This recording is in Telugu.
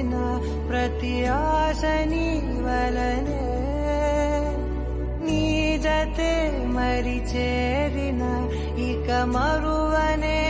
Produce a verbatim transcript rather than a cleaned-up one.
ప్రతి ఆశ నీ వలనే నీ జతే మరి చేరిన ఇక మరువనే